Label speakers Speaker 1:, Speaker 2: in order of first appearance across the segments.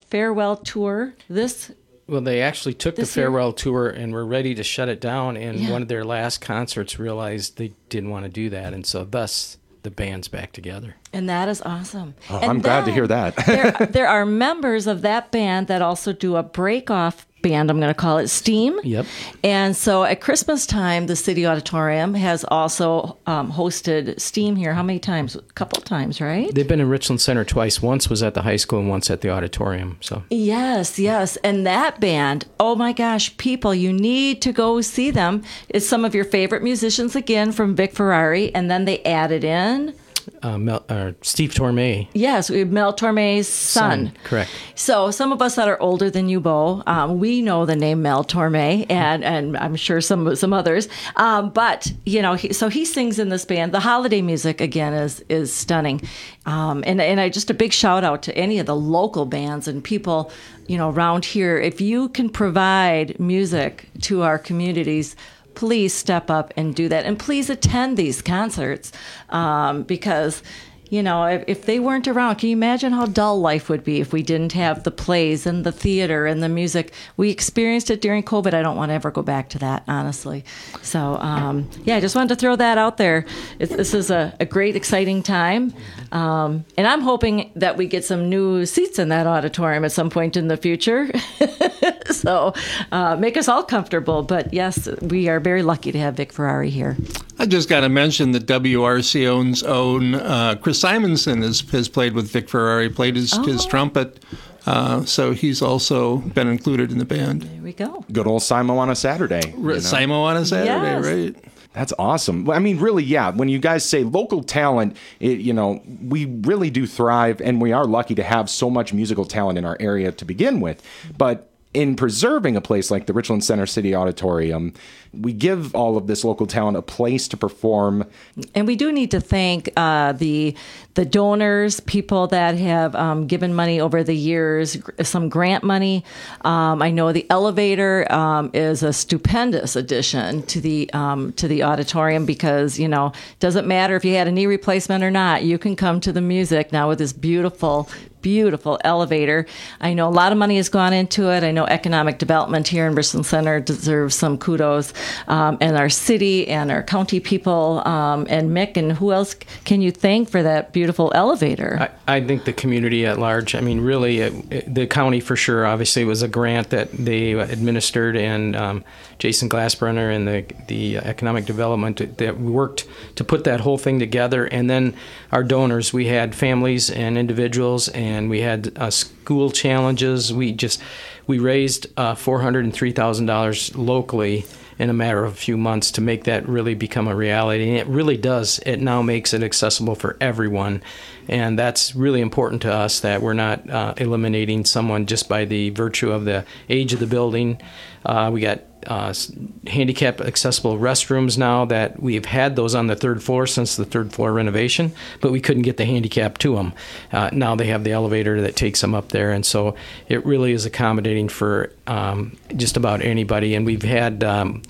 Speaker 1: farewell tour.
Speaker 2: Well, they actually took the farewell tour and were ready to shut it down, and one of their last concerts realized they didn't want to do that, and so thus the band's back together.
Speaker 1: And that is awesome.
Speaker 3: Oh, I'm glad to hear that.
Speaker 1: there are members of that band that also do a break-off band, I'm going to call it Steam.
Speaker 2: Yep.
Speaker 1: And so at Christmas time, the City Auditorium has also hosted Steam here. How many times? A couple of times, right?
Speaker 2: They've been in Richland Center twice. Once was at the high school and once at the auditorium. So
Speaker 1: Yes. And that band, oh my gosh, people, you need to go see them. It's some of your favorite musicians again from Vic Ferrari, and then they added in
Speaker 2: Steve Torme.
Speaker 1: Yes, we have Mel Torme's son.
Speaker 2: Correct.
Speaker 1: So some of us that are older than you, Bo, we know the name Mel Torme, and I'm sure some others. But so he sings in this band. The holiday music again is stunning, and I just a big shout out to any of the local bands and people around here. If you can provide music to our communities, please step up and do that. And please attend these concerts because, if they weren't around, can you imagine how dull life would be if we didn't have the plays and the theater and the music? We experienced it during COVID. I don't want to ever go back to that, honestly. So, I just wanted to throw that out there. This is a great, exciting time. And I'm hoping that we get some new seats in that auditorium at some point in the future. So make us all comfortable. But yes, we are very lucky to have Vic Ferrari here.
Speaker 4: I just got to mention that WRCO's own Chris Simonson has played with Vic Ferrari, played his trumpet. So he's also been included in the band.
Speaker 1: There we go.
Speaker 3: Good old Simo on a Saturday.
Speaker 4: Simo on a Saturday,
Speaker 1: yes.
Speaker 4: Right?
Speaker 3: That's awesome. I mean, really, yeah. When you guys say local talent, we really do thrive, and we are lucky to have so much musical talent in our area to begin with. But in preserving a place like the Richland Center City Auditorium, we give all of this local talent a place to perform.
Speaker 1: And we do need to thank the donors, people that have given money over the years, some grant money. I know the elevator is a stupendous addition to the auditorium because, doesn't matter if you had a knee replacement or not, you can come to the music now with this beautiful elevator. I know a lot of money has gone into it. I know economic development here in Richland Center deserves some kudos, and our city and our county people, and Mick, and who else can you thank for that beautiful elevator?
Speaker 2: I think the community at large. I mean, really, the county for sure. Obviously, was a grant that they administered, and Jason Glassbrenner and the economic development that worked to put that whole thing together. And then our donors, we had families and individuals, and we had school challenges. We raised $403,000 locally in a matter of a few months to make that really become a reality. And it really does. It now makes it accessible for everyone. And that's really important to us, that we're not eliminating someone just by the virtue of the age of the building. We got handicap accessible restrooms now that we've had those on the third floor since the third floor renovation, but we couldn't get the handicap to them. Now they have the elevator that takes them up there, and so it really is accommodating for just about anybody. And we've had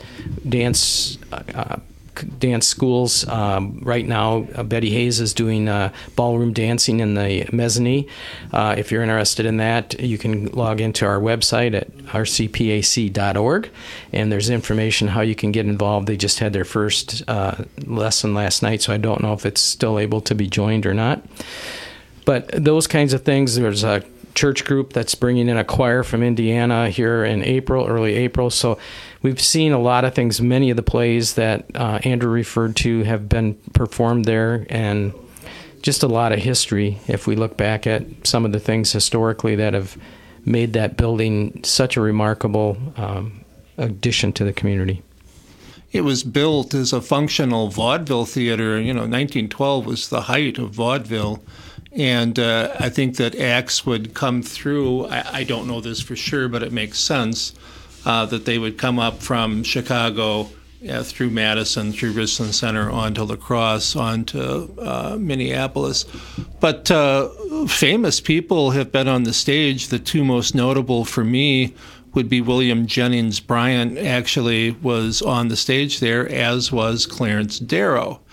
Speaker 2: dance schools. Right now, Betty Hayes is doing ballroom dancing in the mezzanine. If you're interested in that, you can log into our website at rcpac.org, and there's information how you can get involved. They just had their first lesson last night, so I don't know if it's still able to be joined or not. But those kinds of things, there's a church group that's bringing in a choir from Indiana here in early April. So we've seen a lot of things. Many of the plays that Andrew referred to have been performed there, and just a lot of history if we look back at some of the things historically that have made that building such a remarkable addition to the community.
Speaker 4: It was built as a functional vaudeville theater. 1912 was the height of vaudeville. And I think that acts would come through. I don't know this for sure, but it makes sense that they would come up from Chicago through Madison, through Richland Center, onto La Crosse, onto Minneapolis. But famous people have been on the stage. The two most notable for me would be William Jennings Bryan actually was on the stage there, as was Clarence Darrow.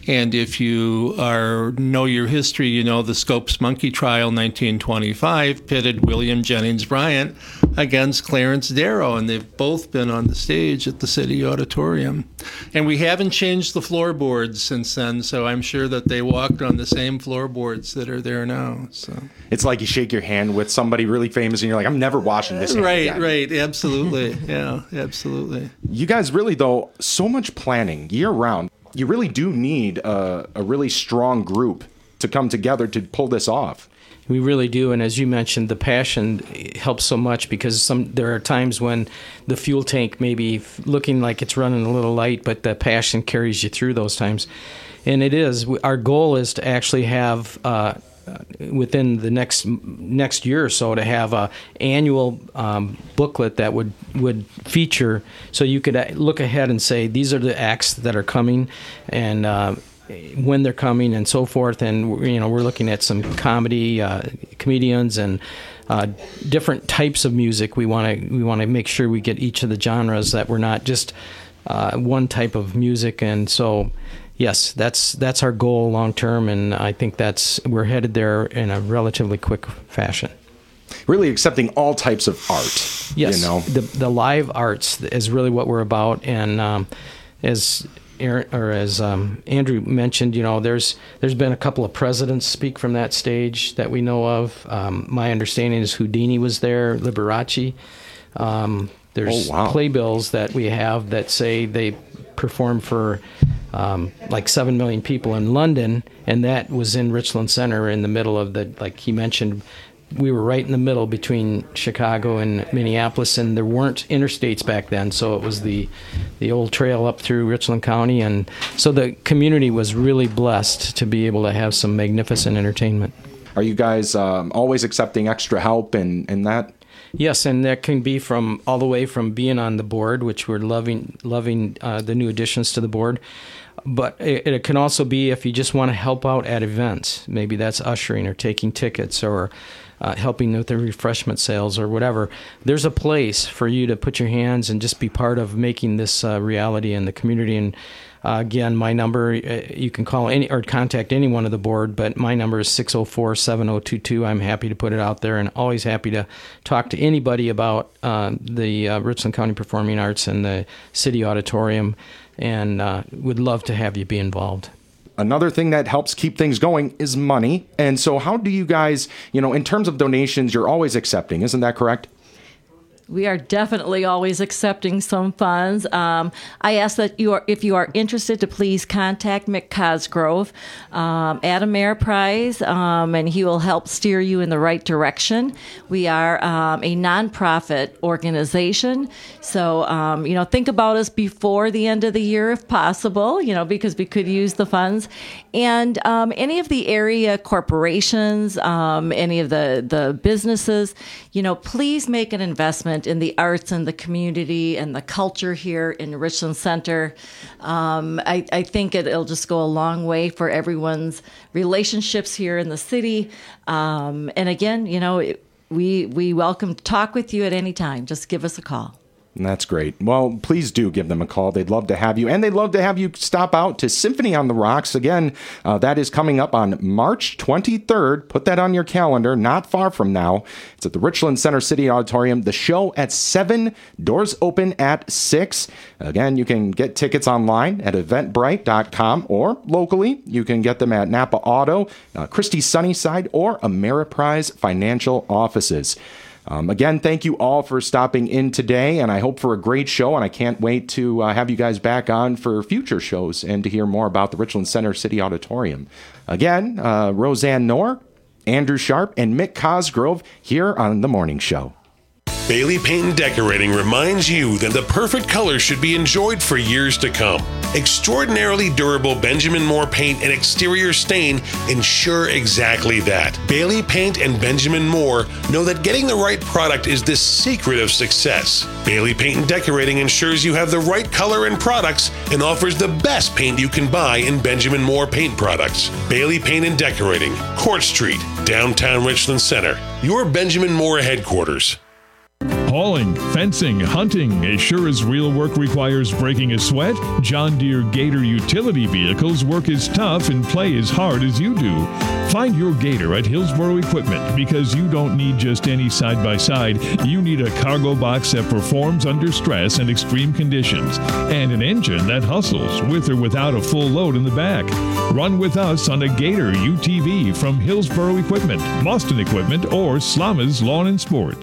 Speaker 4: And if you know your history, you know the Scopes Monkey Trial 1925 pitted William Jennings Bryant against Clarence Darrow, and they've both been on the stage at the City Auditorium. And we haven't changed the floorboards since then, so I'm sure that they walked on the same floorboards that are there now. So
Speaker 3: it's like you shake your hand with somebody really famous and you're like, I'm never washing this hand again.
Speaker 4: Right, absolutely. Yeah, absolutely.
Speaker 3: You guys really, though, so much planning year round. You really do need a really strong group to come together to pull this off.
Speaker 2: We really do, and as you mentioned, the passion helps so much because there are times when the fuel tank may be looking like it's running a little light, but the passion carries you through those times. And it is. Our goal is to actually have, within the next year or so, to have a annual booklet that would feature, so you could look ahead and say, these are the acts that are coming, and when they're coming and so forth. And we're looking at some comedians and different types of music. We want to make sure we get each of the genres, that we're not just one type of music. And so yes, that's our goal long term, and I think we're headed there in a relatively quick fashion.
Speaker 3: Really accepting all types of art.
Speaker 2: Yes, the live arts is really what we're about, and as Andrew mentioned, there's been a couple of presidents speak from that stage that we know of. My understanding is Houdini was there, Liberace. There's playbills that we have that say they performed for like 7 million people in London, and that was in Richland Center in the middle of like he mentioned, we were right in the middle between Chicago and Minneapolis, and there weren't interstates back then, so it was the old trail up through Richland County, and so the community was really blessed to be able to have some magnificent entertainment. Are you guys always accepting extra help and that? Yes, and that can be from all the way from being on the board, which we're loving the new additions to the board. But it can also be if you just want to help out at events. Maybe that's ushering or taking tickets or helping with the refreshment sales or whatever. There's a place for you to put your hands and just be part of making this reality in the community. And again, my number, you can call or contact anyone of the board, but my number is 604-7022. I'm happy to put it out there and always happy to talk to anybody about the Richland County Performing Arts and the City Auditorium, and would love to have you be involved. Another thing that helps keep things going is money. And so how do you guys, in terms of donations, you're always accepting, isn't that correct? We are definitely always accepting some funds. I ask that if you are interested, to please contact Mick Cosgrove at Ameriprise, and he will help steer you in the right direction. We are a nonprofit organization, so think about us before the end of the year if possible. Because we could use the funds, and any of the area corporations, any of the businesses, please make an investment in the arts and the community and the culture here in Richland Center. I think it'll just go a long way for everyone's relationships here in the city. And again, we welcome to talk with you at any time. Just give us a call. That's great. Well, please do give them a call. They'd love to have you. And they'd love to have you stop out to Symphony on the Rocks. Again, that is coming up on March 23rd. Put that on your calendar, not far from now. It's at the Richland Center City Auditorium. The show at 7, doors open at 6. Again, you can get tickets online at eventbrite.com, or locally, you can get them at Napa Auto, Christie Sunnyside, or Ameriprise Financial Offices. Again, thank you all for stopping in today, and I hope for a great show, and I can't wait to have you guys back on for future shows and to hear more about the Richland Center City Auditorium. Again, Roseanne Knorr, Andrew Sharp, and Mick Cosgrove here on The Morning Show.
Speaker 5: Bailey Paint and Decorating reminds you that the perfect color should be enjoyed for years to come. Extraordinarily durable Benjamin Moore paint and exterior stain ensure exactly that. Bailey Paint and Benjamin Moore know that getting the right product is the secret of success. Bailey Paint and Decorating ensures you have the right color and products and offers the best paint you can buy in Benjamin Moore paint products. Bailey Paint and Decorating, Court Street, downtown Richland Center, your Benjamin Moore headquarters.
Speaker 6: Hauling, fencing, hunting, as sure as real work requires breaking a sweat, John Deere Gator utility vehicles work as tough and play as hard as you do. Find your Gator at Hillsboro Equipment, because you don't need just any side-by-side. You need a cargo box that performs under stress and extreme conditions, and an engine that hustles with or without a full load in the back. Run with us on a Gator UTV from Hillsboro Equipment, Boston Equipment, or Slama's Lawn and Sport.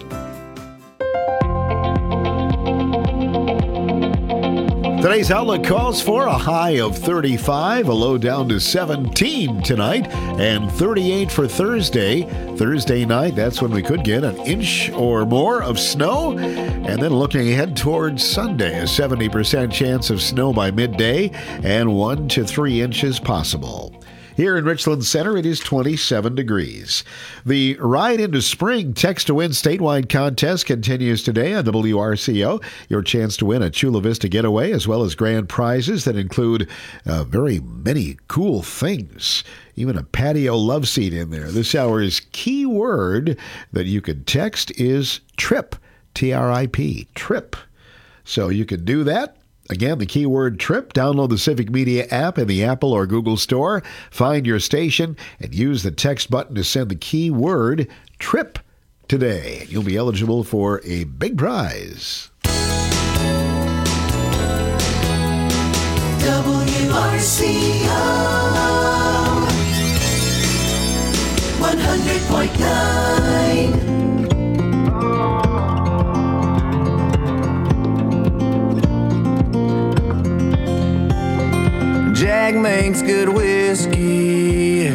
Speaker 7: Today's outlook calls for a high of 35, a low down to 17 tonight, and 38 for Thursday. Thursday night, that's when we could get an inch or more of snow. And then looking ahead towards Sunday, a 70% chance of snow by midday and 1 to 3 inches possible. Here in Richland Center, it is 27 degrees. The Ride into Spring Text to Win statewide contest continues today on WRCO. Your chance to win a Chula Vista getaway, as well as grand prizes that include very many cool things. Even a patio love seat in there. This hour's key word that you could text is TRIP, T-R-I-P, TRIP. So you can do that. Again, the keyword TRIP. Download the Civic Media app in the Apple or Google Store. Find your station and use the text button to send the keyword TRIP today. You'll be eligible for a big prize.
Speaker 8: WRCO 100.9.
Speaker 9: Jack makes good whiskey.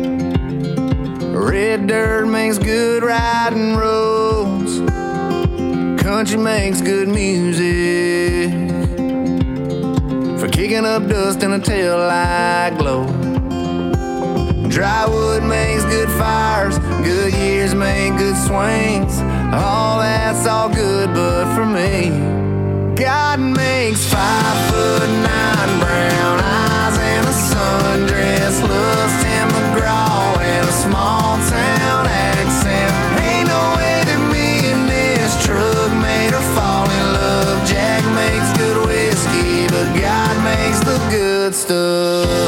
Speaker 9: Red dirt makes good riding roads. Country makes good music for kicking up dust in a taillight glow. Dry wood makes good fires. Good years make good swings. All that's all good, but for me, God makes 5'9" brown eyes and a sundress, loves Tim McGraw and a small town accent. Ain't no way that me and this truck made her fall in love. Jack makes good whiskey, but God makes the good stuff.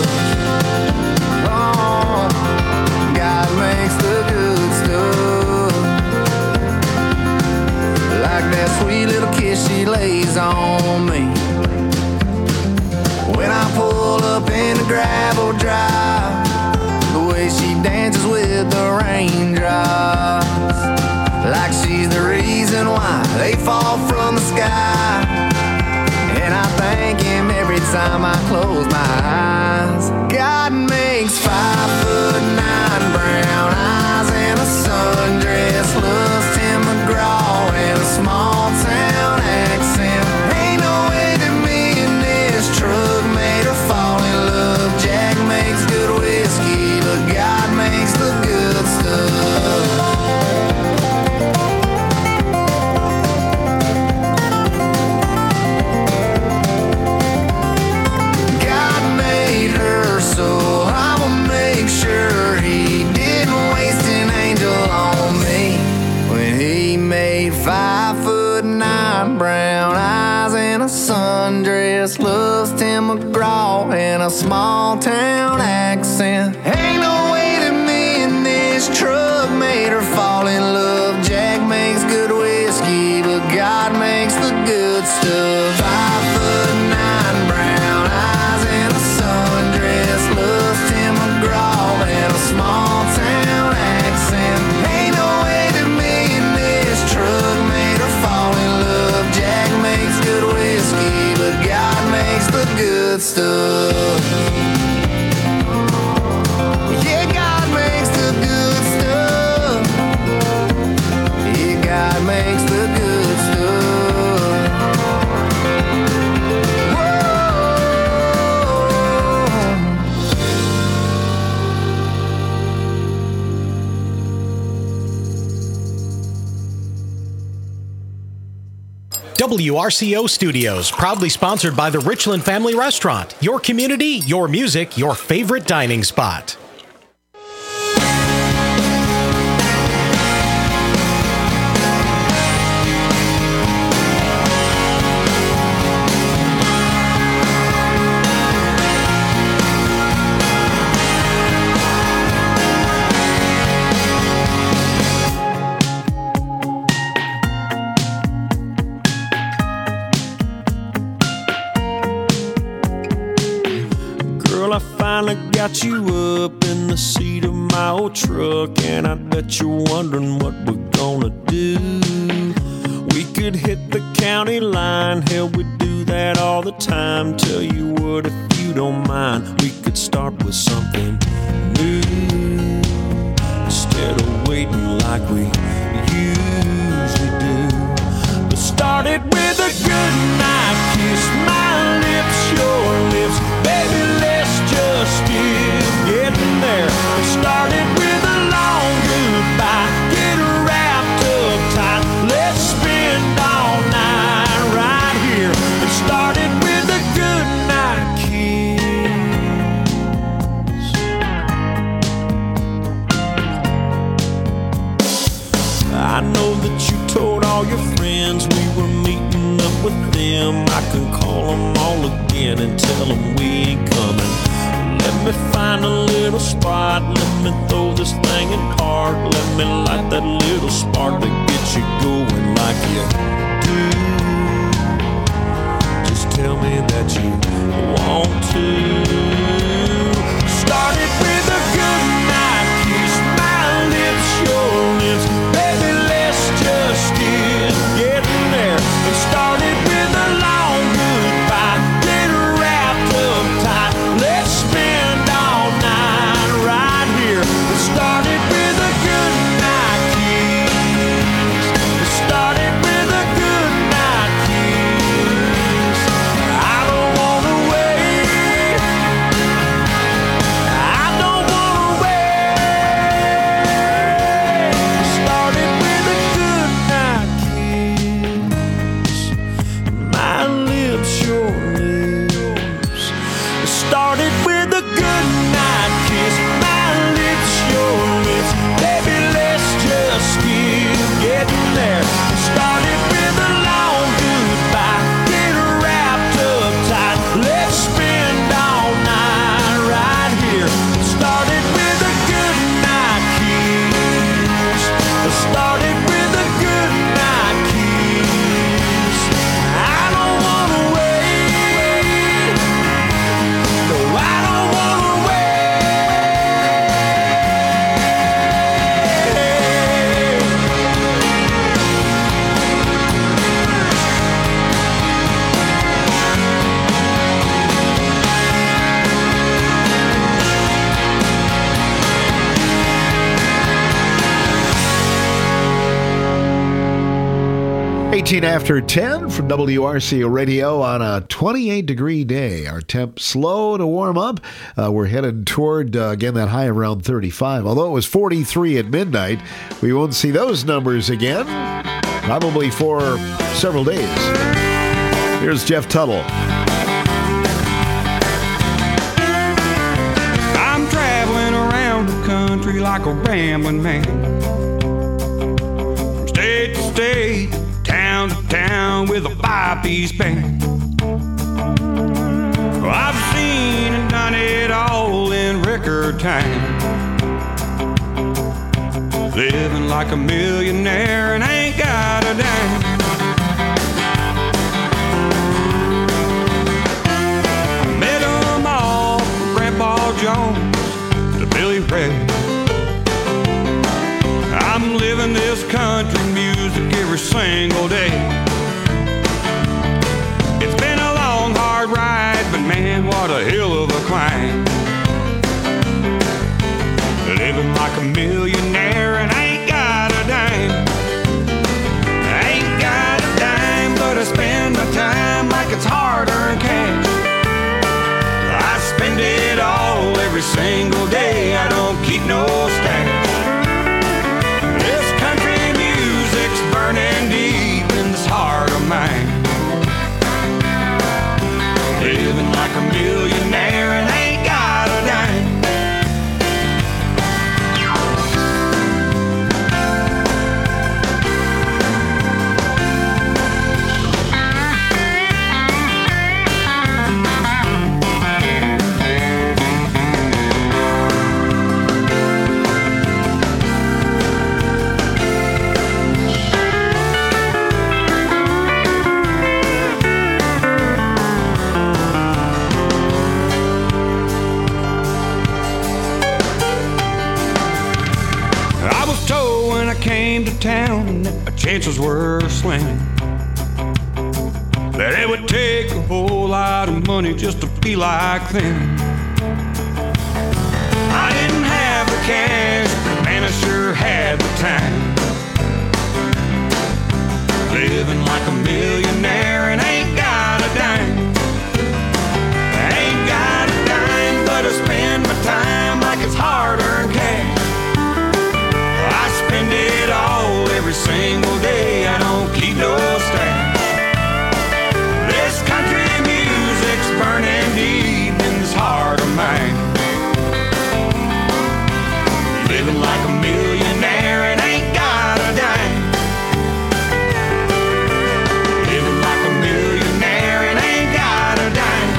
Speaker 9: Oh, God makes the good stuff. Like that sweet little kiss she lays on me when I pull up in the gravel drive. The way she dances with the raindrops, like she's the reason why they fall from the sky. And I thank him every time I close my eyes. God makes 5'9" brown eyes and a sundress, loves Tim McGraw and a small town accent. Ain't no way that me and this truck made her fall in love. Jack makes good whiskey, but God makes the good stuff. God made her, so I'ma make sure he didn't waste an angel on me when he made 5'9" brown eyes and a sundress, loves Tim McGraw and a small town accent. Ain't no way that me and this truck made her fall in love. Jack makes good whiskey, but God makes the good stuff. 5'9" brown eyes and a sundress, loves Tim McGraw and a small town accent. Ain't no way that me and this truck made her fall in love. Jack makes good whiskey, but God makes the good stuff. Yeah, God makes the good stuff. Yeah, God makes the good stuff.
Speaker 10: WRCO Studios, proudly sponsored by the Richland Family Restaurant. Your community, your music, your favorite dining spot.
Speaker 8: got you up in the seat of my old truck, and I bet you're wondering what we're gonna do. We could hit the county line, hell, we do that all the time. Tell you what, if you don't mind, we could start with something new instead of waiting like we usually do. Let's start it with a good night kiss, my lips, your lips, baby, let's just get getting there. Let's start it with a long goodbye, get wrapped up tight, let's spend all night right here. Let's start it with a good night kiss. I know that you told all your friends we were meeting up with them. I can call them all again and tell them we ain't coming. Let me find a little spot, let me throw this thing in park, let me light that little spark to get you going like you do. Just tell me that you want to. Start it with a good night kiss, my lips, your lips, baby, let's just get getting there. And start it with a long goodbye, get wrapped up tight, let's spend all night right here. Let's start it with a good night kiss. Let's start it with a good night kiss. I don't wanna wait, I don't wanna wait. Start it with a good night kiss, my lips, your lips. Start it with a good night kiss, my lips, your lips, baby, let's just get getting there. Start it with a long goodbye, get wrapped up tight, let's spend all night right here. Start it with a good night kiss. Start it with a good night kiss. I don't wanna wait, no, I don't wanna
Speaker 7: Wait. 18 after 10 from WRCO Radio on a 28-degree day. Our temp slow to warm up. We're headed toward, again, that high around 35. Although it was 43 at midnight, we won't see those numbers again, probably for several days. Here's Jeff Tuttle.
Speaker 11: I'm traveling around the country like a rambling man, from state to state, town to town with a five-piece band. Well, I've seen and done it all in record time, living like a millionaire and ain't got a dime. Met them all, from Grandpa Jones to Billy Ray. I'm living this country music every single day. It's been a long, hard ride, but man, what a hell of a climb. Living like a millionaire and ain't got a dime. chances were slim that it would take a whole lot of money just to be like them. I didn't have the cash, but man, I sure had the time. Living like a millionaire and ain't got a dime. Ain't got a dime, but I spend my time like it's hard-earned cash. I spend it all every single day. I don't keep no stash. This country music's burning deep in this heart of mine. Living like a millionaire and ain't got a dime. Living like a millionaire and ain't got a dime.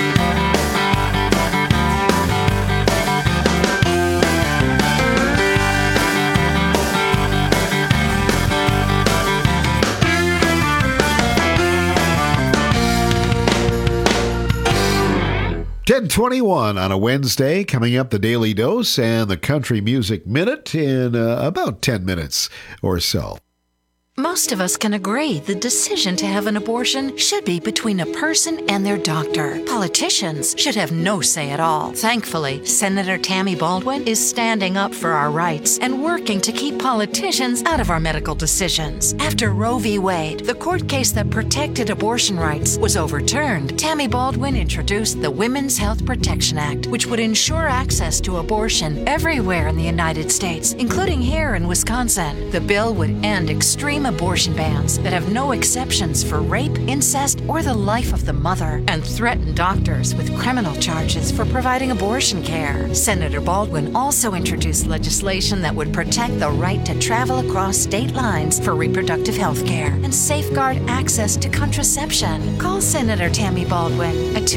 Speaker 7: 10:21 on a Wednesday. Coming up, the Daily Dose and the Country Music Minute in about 10 minutes or so.
Speaker 12: Most of us can agree the decision to have an abortion should be between a person and their doctor. Politicians should have no say at all. Thankfully, Senator Tammy Baldwin is standing up for our rights and working to keep politicians out of our medical decisions. After Roe v. Wade, the court case that protected abortion rights, was overturned, Tammy Baldwin introduced the Women's Health Protection Act, which would ensure access to abortion everywhere in the United States, including here in Wisconsin. The bill would end extreme abortion bans that have no exceptions for rape, incest, or the life of the mother, and threaten doctors with criminal charges for providing abortion care. Senator Baldwin also introduced legislation that would protect the right to travel across state lines for reproductive health care and safeguard access to contraception. Call Senator Tammy Baldwin at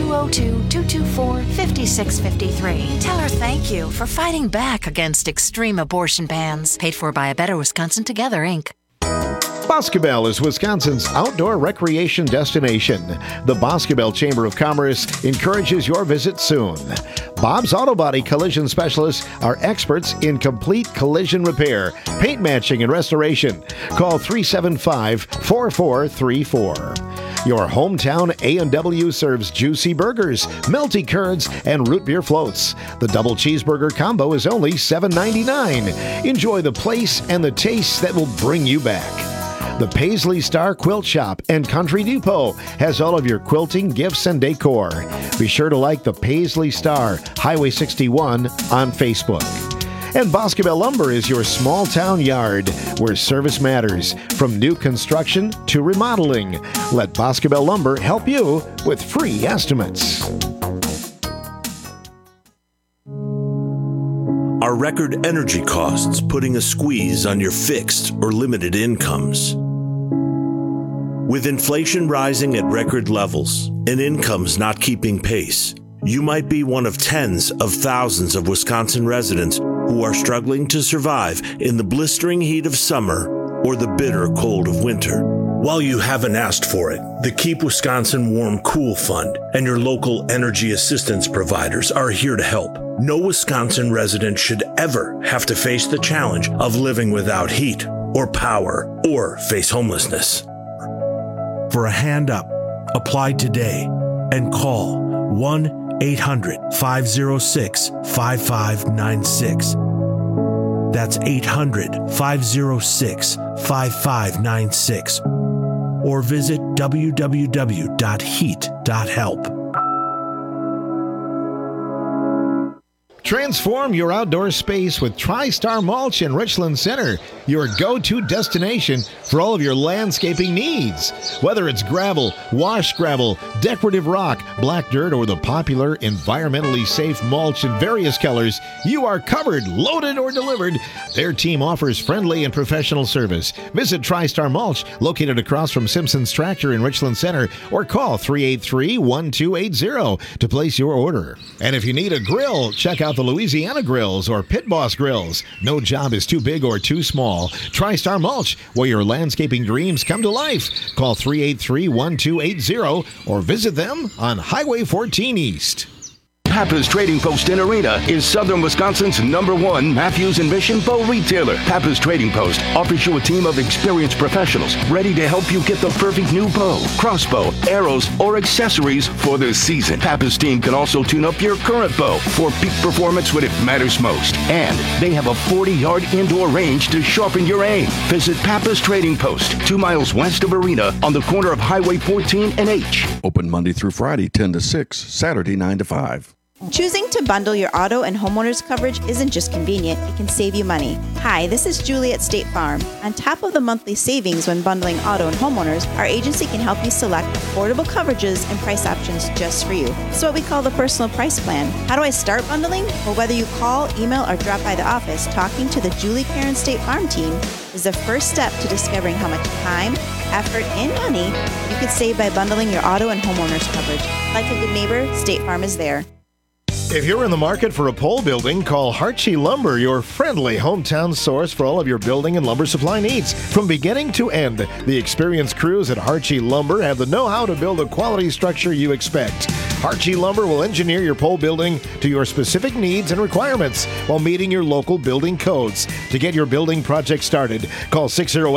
Speaker 12: 202-224-5653. Tell her thank you for fighting back against extreme abortion bans. Paid for by A Better Wisconsin Together, Inc.
Speaker 7: Boscobel is Wisconsin's outdoor recreation destination. The Boscobel Chamber of Commerce encourages your visit soon. Bob's Auto Body Collision Specialists are experts in complete collision repair, paint matching, and restoration. Call 375-4434. Your hometown A&W serves juicy burgers, melty curds, and root beer floats. The double cheeseburger combo is only $7.99. Enjoy the place and the taste that will bring you back. The Paisley Star Quilt Shop and Country Depot has all of your quilting, gifts, and decor. Be sure to like the Paisley Star, Highway 61 on Facebook. And Boscobel Lumber is your small town yard where service matters, from new construction to remodeling. Let Boscobel Lumber help you with free estimates.
Speaker 13: Are record energy costs putting a squeeze on your fixed or limited incomes? With inflation rising at record levels and incomes not keeping pace, you might be one of tens of thousands of Wisconsin residents who are struggling to survive in the blistering heat of summer or the bitter cold of winter. While you haven't asked for it, the Keep Wisconsin Warm Cool Fund and your local energy assistance providers are here to help. No Wisconsin resident should ever have to face the challenge of living without heat or power or face homelessness. For a hand up, apply today and call 1-800-506-5596. That's 800-506-5596. Or visit www.heat.help.
Speaker 7: Transform your outdoor space with TriStar Mulch in Richland Center, your go-to destination for all of your landscaping needs. Whether it's gravel, washed gravel, decorative rock, black dirt, or the popular environmentally safe mulch in various colors, you are covered, loaded, or delivered. Their team offers friendly and professional service. Visit TriStar Mulch, located across from Simpson's Tractor in Richland Center, or call 383-1280 to place your order. And if you need a grill, check out the Louisiana Grills or Pit Boss Grills. No job is too big or too small. TriStar Mulch, where your landscaping dreams come to life. Call 383-1280 or visit them on Highway 14 East.
Speaker 14: Pappas Trading Post in Arena is southern Wisconsin's #1 Matthews and Mission bow retailer. Pappas Trading Post offers you a team of experienced professionals ready to help you get the perfect new bow, crossbow, arrows, or accessories for this season. Pappas team can also tune up your current bow for peak performance when it matters most. And they have a 40-yard indoor range to sharpen your aim. Visit Pappas Trading Post, 2 miles west of Arena on the corner of Highway 14 and H.
Speaker 15: Open Monday through Friday, 10 to 6, Saturday, 9 to 5.
Speaker 16: Choosing to bundle your auto and homeowners coverage isn't just convenient, it can save you money. Hi, this is Julie at State Farm. On top of the monthly savings when bundling auto and homeowners, our agency can help you select affordable coverages and price options just for you. It's what we call the personal price plan. How do I start bundling? Well, whether you call, email, or drop by the office, talking to the Julie Karen State Farm team is the first step to discovering how much time, effort, and money you could save by bundling your auto and homeowners coverage. Like a good neighbor, State Farm is there.
Speaker 7: If you're in the market for a pole building, call Harchie Lumber, your friendly hometown source for all of your building and lumber supply needs. From beginning to end, the experienced crews at Harchie Lumber have the know-how to build a quality structure you expect. Harchie Lumber will engineer your pole building to your specific needs and requirements while meeting your local building codes. To get your building project started, call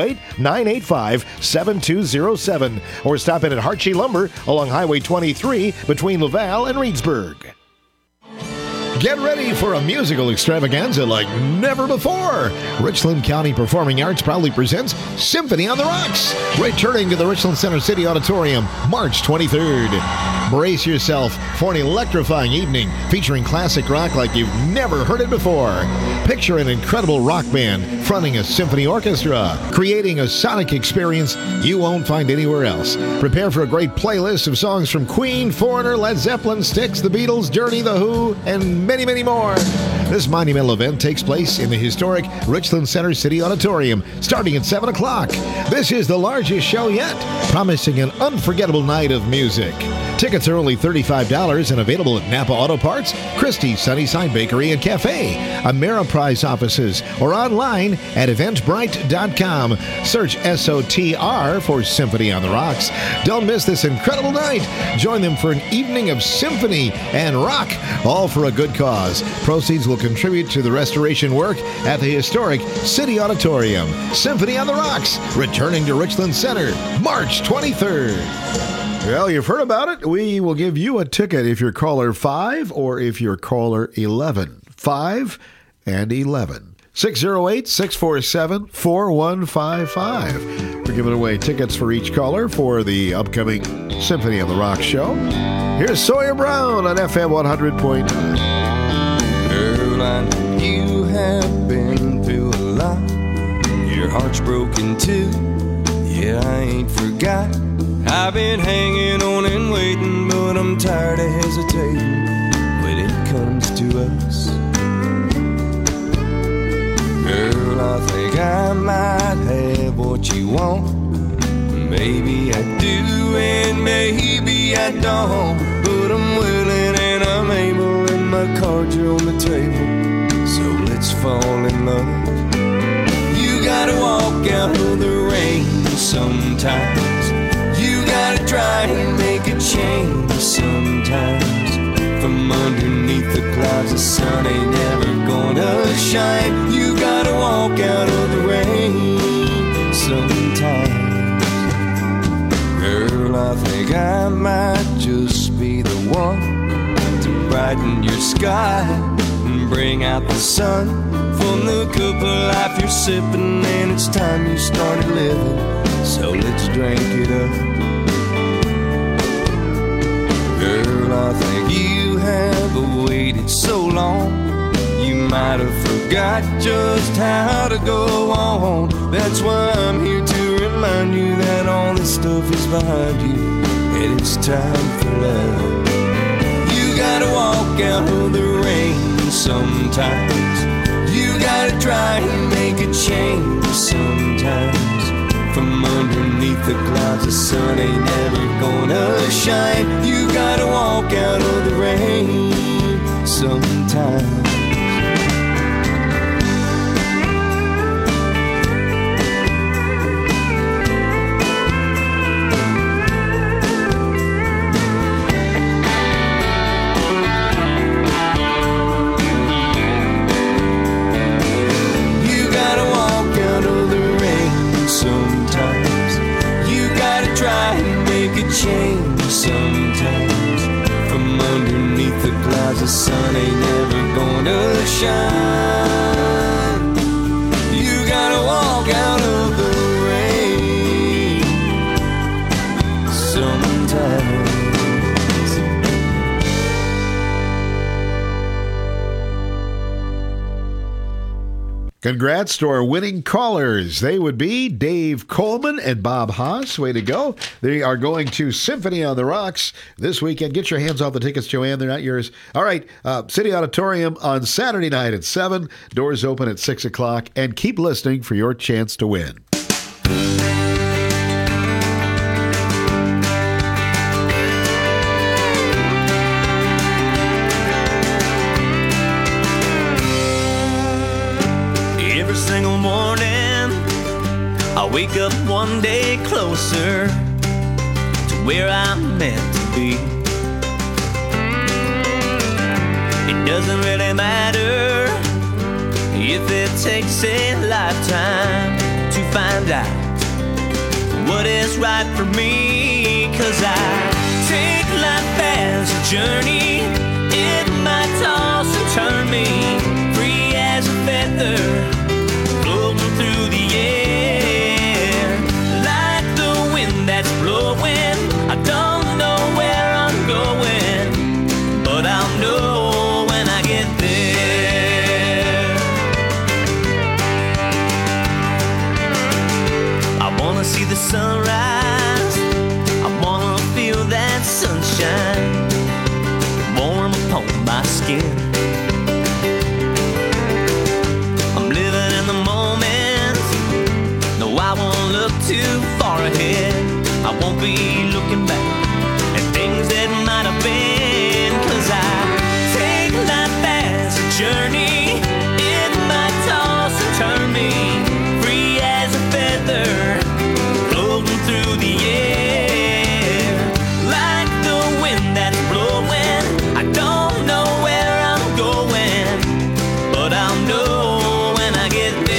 Speaker 7: 608-985-7207 or stop in at Harchie Lumber along Highway 23 between Laval and Reedsburg. Get ready for a musical extravaganza like never before. Richland County Performing Arts proudly presents Symphony on the Rocks, returning to the Richland Center City Auditorium March 23rd. Brace yourself for an electrifying evening featuring classic rock like you've never heard it before. Picture an incredible rock band fronting a symphony orchestra, creating a sonic experience you won't find anywhere else. Prepare for a great playlist of songs from Queen, Foreigner, Led Zeppelin, Styx, The Beatles, Journey, The Who, and many, many more. This monumental event takes place in the historic Richland Center City Auditorium starting at 7 o'clock. This is the largest show yet, promising an unforgettable night of music. Tickets are only $35 and available at Napa Auto Parts, Christie's Sunnyside Bakery and Cafe, Ameriprise offices, or online at eventbrite.com. Search SOTR for Symphony on the Rocks. Don't miss this incredible night. Join them for an evening of symphony and rock, all for a good cause. Proceeds will contribute to the restoration work at the historic City Auditorium. Symphony on the Rocks, returning to Richland Center, March 23rd. Well, you've heard about it. We will give you a ticket if you're caller 5 or if you're caller 11. 5 and 11. 608-647-4155. We're giving away tickets for each caller for the upcoming Symphony on the Rock show. Here's Sawyer Brown on FM 100.9.
Speaker 8: Girl, I know you have been through a lot. Your heart's broken too. Yeah, I ain't forgot. I've been hanging on and waiting, but I'm tired of hesitating when it comes to us. Girl, I think I might have what you want. Maybe I do and maybe I don't, but I'm willing and I'm able and my cards are on the table, so let's fall in love. You gotta walk out of the rain sometimes. You gotta try and make a change sometimes. From underneath the clouds the sun ain't ever gonna shine. You gotta walk out of the rain sometimes. Girl, I think I might just be the one to brighten your sky and bring out the sun from the cup of life you're sipping, and it's time you started living, so let's drink it up. Girl, I think you have waited so long, you might have forgot just how to go on. That's why I'm here to remind you that all this stuff is behind you, and it's time for love. You gotta walk out of the rain sometimes. You gotta try and make a change sometimes. From underneath the clouds the sun ain't never gonna shine. You gotta walk out of the rain sometimes. change sometimes. From underneath the clouds, the sun ain't never gonna shine. You gotta walk out of the rain sometimes.
Speaker 7: Congrats to our winning callers. They would be Dave Coleman and Bob Haas. Way to go. They are going to Symphony on the Rocks this weekend. Get your hands off the tickets, Joanne. They're not yours. All right. City Auditorium on Saturday night at 7. Doors open at 6 o'clock. And keep listening for your chance to win.
Speaker 8: Single morning, I wake up one day closer to where I'm meant to be. It doesn't really matter if it takes a lifetime to find out what is right for me. 'Cause I take life as a journey. It might toss and turn me free as a feather, through the air, like the wind that's blowing. I don't know where I'm going, but I'll know when I get there. I wanna see the sunrise, I wanna feel that sunshine warm upon my skin. I won't look too far ahead. I won't be looking back at things that might have been. 'Cause I take life as a journey. It might toss and turn me free as a feather, floating through the air, like the wind that's blowing. I don't know where I'm going, but I'll know when I get there.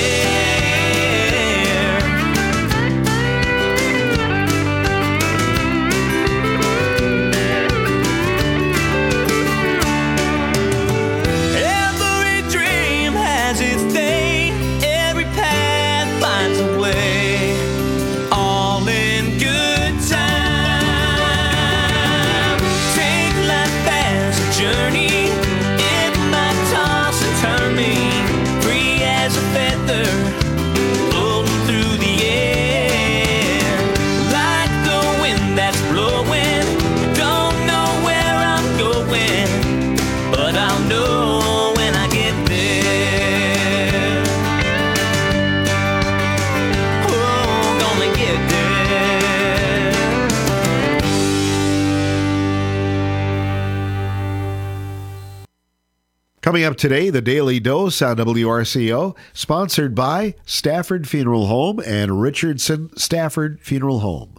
Speaker 7: Coming up today, the Daily Dose on WRCO, sponsored by Stafford Funeral Home and Richardson Stafford Funeral Home.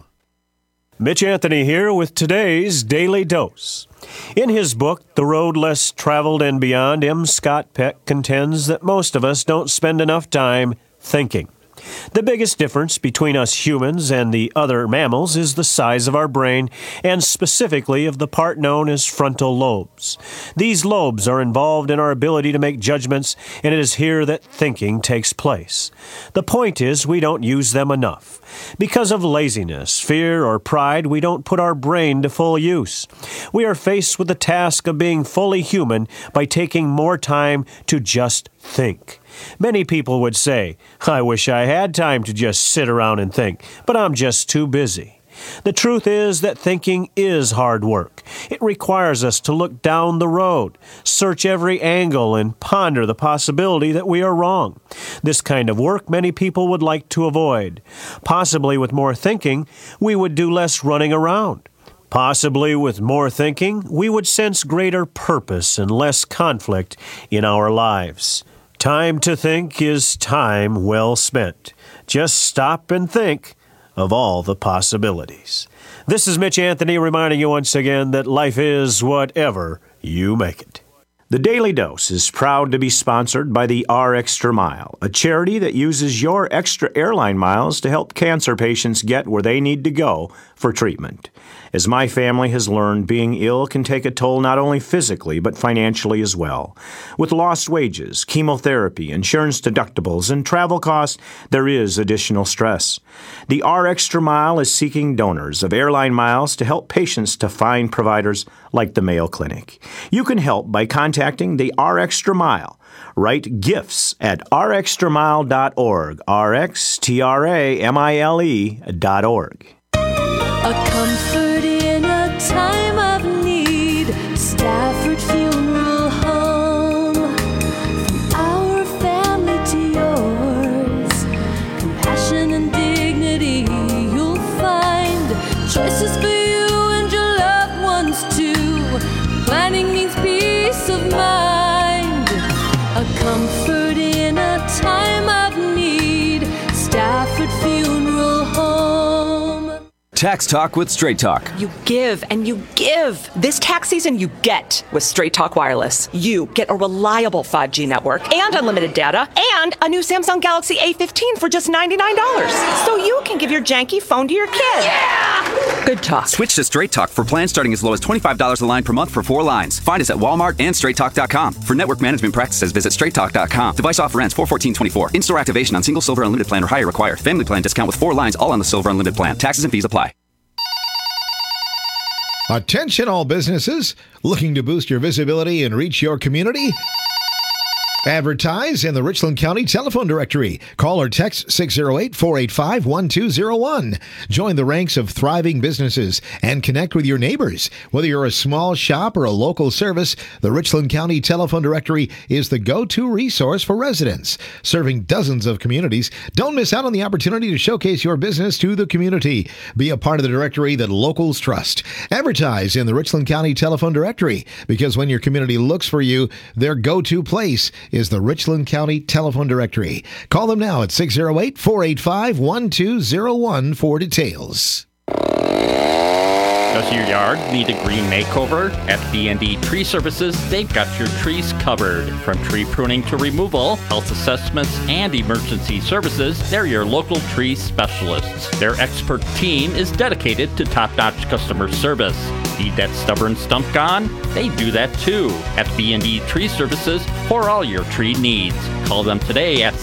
Speaker 17: Mitch Anthony here with today's Daily Dose. In his book, The Road Less Traveled and Beyond, M. Scott Peck contends that most of us don't spend enough time thinking. The biggest difference between us humans and the other mammals is the size of our brain, and specifically of the part known as frontal lobes. These lobes are involved in our ability to make judgments, and it is here that thinking takes place. The point is, we don't use them enough. Because of laziness, fear, or pride, we don't put our brain to full use. We are faced with the task of being fully human by taking more time to just think. Many people would say, I wish I had time to just sit around and think, but I'm just too busy. The truth is that thinking is hard work. It requires us to look down the road, search every angle, and ponder the possibility that we are wrong. This kind of work many people would like to avoid. Possibly with more thinking, we would do less running around. Possibly with more thinking, we would sense greater purpose and less conflict in our lives. Time to think is time well spent. Just stop and think of all the possibilities. This is Mitch Anthony reminding you once again that life is whatever you make it. The Daily Dose is proud to be sponsored by the R Extra Mile, a charity that uses your extra airline miles to help cancer patients get where they need to go for treatment. As my family has learned, being ill can take a toll not only physically, but financially as well. With lost wages, chemotherapy, insurance deductibles, and travel costs, there is additional stress. The R Extra Mile is seeking donors of airline miles to help patients to find providers like the Mayo Clinic. You can help by contacting the R Extra Mile. Write gifts at rextramile.org, rxtramile.org.
Speaker 18: A comfort in a time of need. Stafford Funeral Home. From our family to yours. Compassion and dignity you'll find. Choices for you and your loved ones too. Planning means peace of mind. A comfort in a time of need. Stafford Funeral Home.
Speaker 19: Tax Talk with Straight Talk.
Speaker 20: You give and you give. This tax season, you get with Straight Talk Wireless. You get a reliable 5G network and unlimited data and a new Samsung Galaxy A15 for just $99. So you can give your janky phone to your kid. Yeah! Good talk.
Speaker 19: Switch to Straight Talk for plans starting as low as $25 a line per month for 4 lines. Find us at Walmart and StraightTalk.com. For network management practices, visit StraightTalk.com. Device offer ends 4/14/24. In-store activation on single Silver Unlimited plan or higher required. Family plan discount with 4 lines all on the Silver Unlimited plan. Taxes and fees apply.
Speaker 7: Attention all businesses looking to boost your visibility and reach your community. Advertise in the Richland County telephone directory. Call or text 608-485-1201. Join the ranks of thriving businesses and connect with your neighbors. Whether you're a small shop or a local service, the Richland County telephone directory is the go-to resource for residents. Serving dozens of communities, don't miss out on the opportunity to showcase your business to the community. Be a part of the directory that locals trust. Advertise in the Richland County telephone directory, because when your community looks for you, their go-to place is the Richland County telephone directory. Call them now at 608-485-1201 for details.
Speaker 21: Does your yard need a green makeover? At B&D Tree Services, they've got your trees covered. From tree pruning to removal, health assessments, and emergency services, they're your local tree specialists. Their expert team is dedicated to top-notch customer service. Need that stubborn stump gone? They do that too at B&D Tree Services for all your tree needs. Call them today at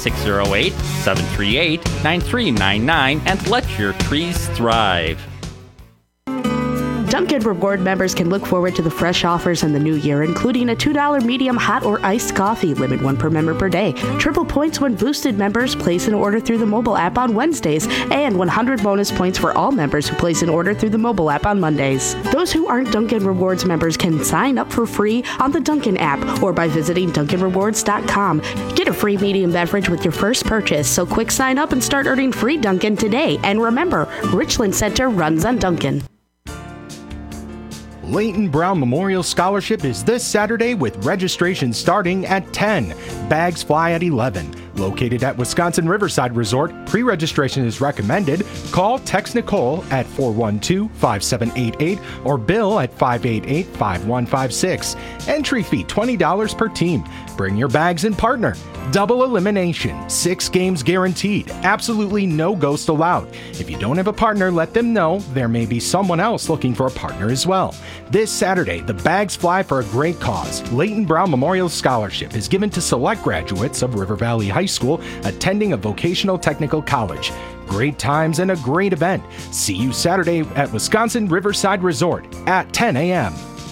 Speaker 21: 608-738-9399 and let your trees thrive.
Speaker 22: Dunkin' Reward members can look forward to the fresh offers in the new year, including a $2 medium hot or iced coffee, limit 1 per member per day, triple points when boosted members place an order through the mobile app on Wednesdays, and 100 bonus points for all members who place an order through the mobile app on Mondays. Those who aren't Dunkin' Rewards members can sign up for free on the Dunkin' app or by visiting DunkinRewards.com. Get a free medium beverage with your first purchase, so quick sign up and start earning free Dunkin' today. And remember, Richland Center runs on Dunkin'.
Speaker 3: Leighton Brown Memorial Scholarship is this Saturday with registration starting at 10. Bags fly at 11. Located at Wisconsin Riverside Resort, pre-registration is recommended. Call, text Nicole at 412-5788 or Bill at 588-5156. Entry fee $20 per team. Bring your bags and partner. Double elimination. 6 games guaranteed. Absolutely no ghost allowed. If you don't have a partner, let them know. There may be someone else looking for a partner as well. This Saturday, the bags fly for a great cause. Leighton Brown Memorial Scholarship is given to select graduates of River Valley High School attending a vocational technical college. Great times and a great event. See you Saturday at Wisconsin Riverside Resort at 10 a.m.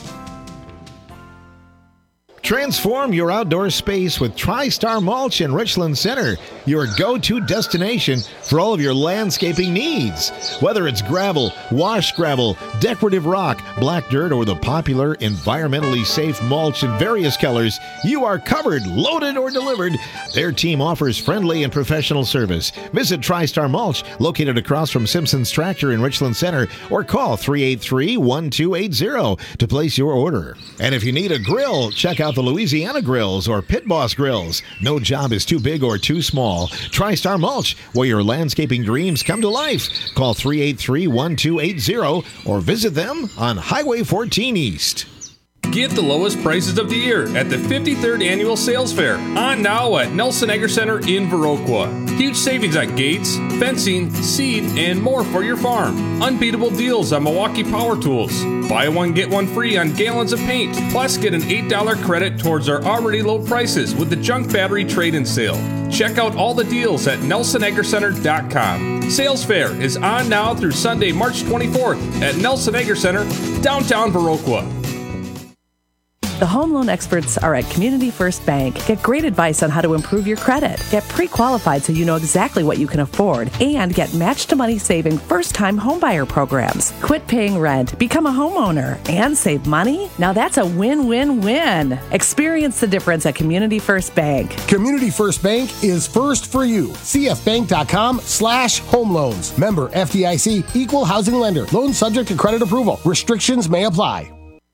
Speaker 7: Transform your outdoor space with TriStar Mulch in Richland Center, your go-to destination for all of your landscaping needs. Whether it's gravel, washed gravel, decorative rock, black dirt, or the popular environmentally safe mulch in various colors, you are covered, loaded, or delivered. Their team offers friendly and professional service. Visit TriStar Mulch, located across from Simpson's Tractor in Richland Center, or call 383-1280 to place your order. And if you need a grill, check out the Louisiana Grills or Pit Boss Grills. No job is too big or too small. TriStar Mulch, where your landscaping dreams come to life. Call 383-1280 or visit them on Highway 14 East.
Speaker 1: Get the lowest prices of the year at the 53rd Annual Sales Fair, on now at Nelson Agri Center in Viroqua. Huge savings on gates, fencing, seed, and more for your farm. Unbeatable deals on Milwaukee Power Tools. Buy one, get one free on gallons of paint. Plus, get an $8 credit towards our already low prices with the junk battery trade-in sale. Check out all the deals at NelsonAgriCenter.com. Sales Fair is on now through Sunday, March 24th at Nelson Agri Center, downtown Viroqua.
Speaker 4: The home loan experts are at Community First Bank. Get great advice on how to improve your credit. Get pre-qualified so you know exactly what you can afford. And get match-to-money saving first-time homebuyer programs. Quit paying rent, become a homeowner, and save money? Now that's a win-win-win. Experience the difference at Community First Bank.
Speaker 23: Community First Bank is first for you. CFBank.com/home loans. Member FDIC, equal housing lender. Loan subject to credit approval. Restrictions may apply.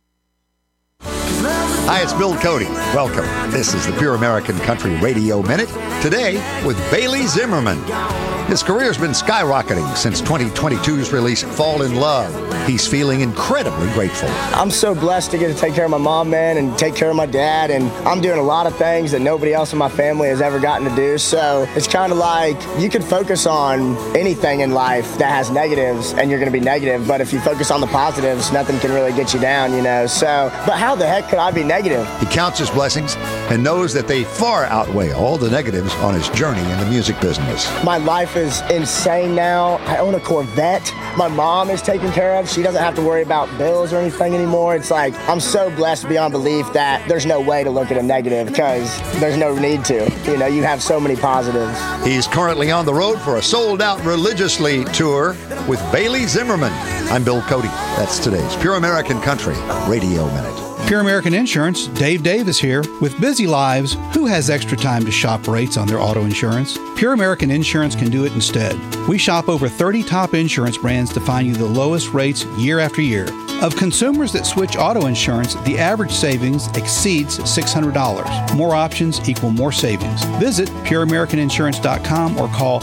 Speaker 24: Hi, it's Bill Cody. Welcome. This is the Pure American Country Radio Minute. Today with Bailey Zimmerman. His career's been skyrocketing since 2022's release, Fall in Love. He's feeling incredibly grateful.
Speaker 25: I'm so blessed to get to take care of my mom, man, and take care of my dad, and I'm doing a lot of things that nobody else in my family has ever gotten to do, so it's kind of like you could focus on anything in life that has negatives, and you're going to be negative, but if you focus on the positives, nothing can really get you down, you know, so, but how the heck could I be negative?
Speaker 24: He counts his blessings and knows that they far outweigh all the negatives on his journey in the music business.
Speaker 25: My life is insane now. I own a Corvette. My mom is taken care of. She doesn't have to worry about bills or anything anymore. It's like, I'm so blessed beyond belief that there's no way to look at a negative because there's no need to. You know, you have so many positives.
Speaker 24: He's currently on the road for a sold-out Religiously tour with Bailey Zimmerman. I'm Bill Cody. That's today's Pure American Country Radio Minute.
Speaker 26: Pure American Insurance, Dave Davis here. With busy lives, who has extra time to shop rates on their auto insurance? Pure American Insurance can do it instead. We shop over 30 top insurance brands to find you the lowest rates year after year. Of consumers that switch auto insurance, the average savings exceeds $600. More options equal more savings. Visit pureamericaninsurance.com or call